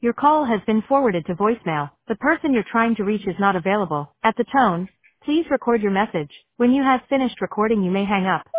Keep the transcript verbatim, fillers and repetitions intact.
Your call has been forwarded to voicemail. The person you're trying to reach is not available. At the tone, please record your message. When you have finished recording, you may hang up.